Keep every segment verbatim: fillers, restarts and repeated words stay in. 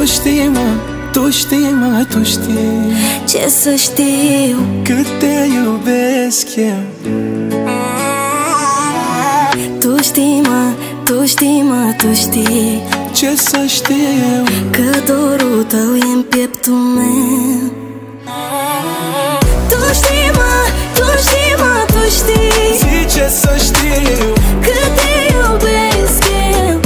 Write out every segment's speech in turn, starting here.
știi, mă, tu știi, mă, tu știi ce să știu, cât te iubesc eu. Tu știi, mă, tu știi, mă, tu știi ce să știu, că dorul tău e în pieptul meu. Tu știi, mă, tu știi, mă, tu știi zi ce să știu, că te iubesc eu.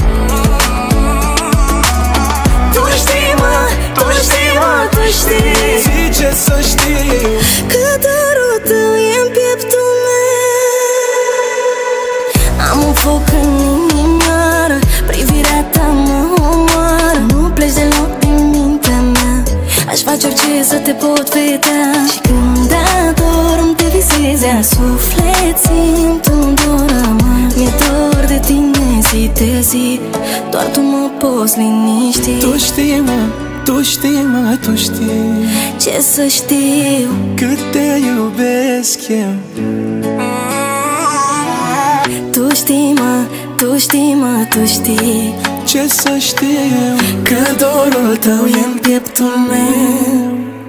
Tu știi, mă, tu știi, mă, tu știi zi ce să știu, că dorul tău e în pieptul meu. Am un foc în inimioară, privirea ta mă omoară. Nu pleci deloc din mintea mea, aș face orice să te pot vedea. Și când adorm te visezi, a suflet simt un dor amar. Mi-e dor de tine zi de zi, doar tu mă poți liniști. tu știi, mă, tu știi, mă, tu știi ce să știu, cât te iubesc eu. tu știi, mă, tu știi, mă, tu știi ce să știu, că dorul tău e în pieptul meu.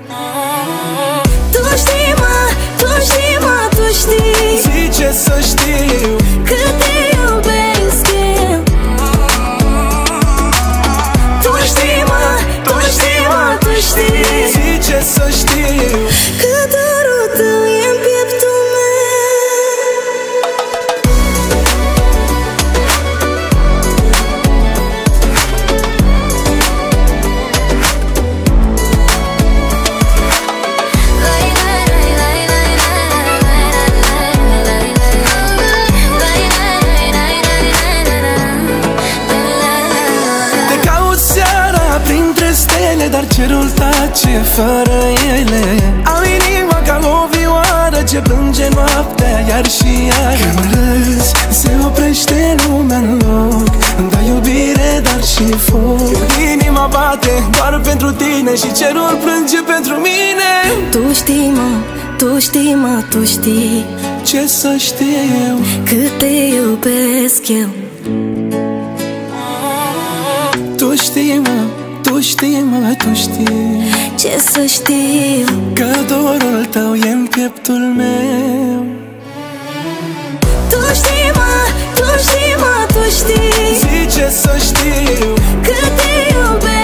Tu știi, mă, tu știi, mă, tu știi zi ce să știu, că te iubesc eu. Tu știi, mă, tu știi, mă, tu știi zi ce să știu, că dorul tău e în pieptul meu. dar cerul tace fără ele. Am inima ca o vioară ce plânge noaptea iar și iar. Când râzi se oprește lumea în loc, îmi dai iubire dar și foc. Inima bate doar pentru tine și cerul plânge pentru mine. Tu știi, mă, tu știi, mă, tu știi ce să știu, cât te iubesc eu. Tu știi, mă, tu știi, mă, tu știi ce să știu, că dorul tău e în pieptul meu. Tu știi, mă, tu știi, mă, tu știi zi ce să știu, că te iubesc.